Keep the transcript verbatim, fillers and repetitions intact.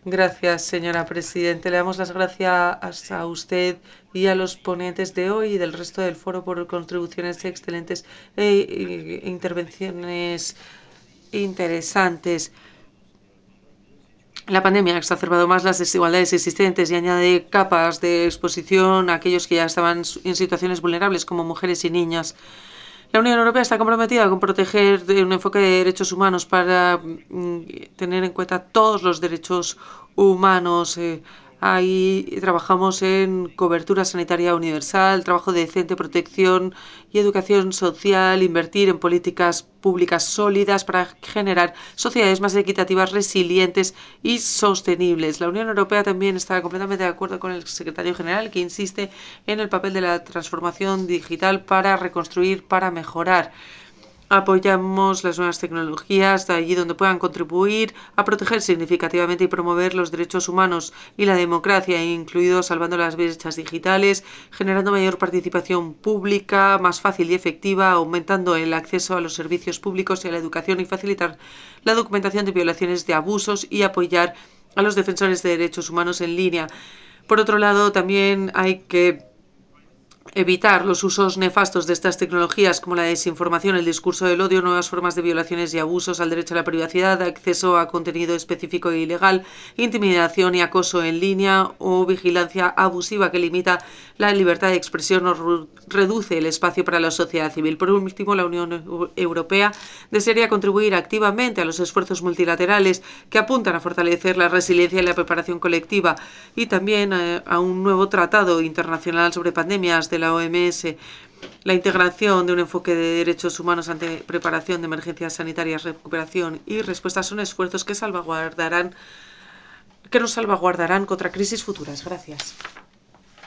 Gracias, señora Presidente. Le damos las gracias a usted y a los ponentes de hoy y del resto del foro por contribuciones excelentes e, e intervenciones interesantes. La pandemia ha exacerbado más las desigualdades existentes y añade capas de exposición a aquellos que ya estaban en situaciones vulnerables, como mujeres y niñas. La Unión Europea está comprometida con proteger de un enfoque de derechos humanos para mm, tener en cuenta todos los derechos humanos. Eh, ahí trabajamos en cobertura sanitaria universal, trabajo decente, protección y educación social, invertir en políticas públicas sólidas para generar sociedades más equitativas, resilientes y sostenibles. La Unión Europea también está completamente de acuerdo con el secretario general, que insiste en el papel de la transformación digital para reconstruir, para mejorar. Apoyamos las nuevas tecnologías de allí donde puedan contribuir a proteger significativamente y promover los derechos humanos y la democracia, incluidos salvando las brechas digitales, generando mayor participación pública, más fácil y efectiva, aumentando el acceso a los servicios públicos y a la educación y facilitar la documentación de violaciones de abusos y apoyar a los defensores de derechos humanos en línea. Por otro lado, también hay que evitar los usos nefastos de estas tecnologías como la desinformación, el discurso del odio, nuevas formas de violaciones y abusos al derecho a la privacidad, acceso a contenido específico e ilegal, intimidación y acoso en línea o vigilancia abusiva que limita la libertad de expresión o reduce el espacio para la sociedad civil. Por último, la Unión Europea desearía contribuir activamente a los esfuerzos multilaterales que apuntan a fortalecer la resiliencia y la preparación colectiva y también a, a un nuevo tratado internacional sobre pandemias de la O M S, la integración de un enfoque de derechos humanos ante preparación de emergencias sanitarias, recuperación y respuesta son esfuerzos que salvaguardarán, que nos salvaguardarán contra crisis futuras. Gracias.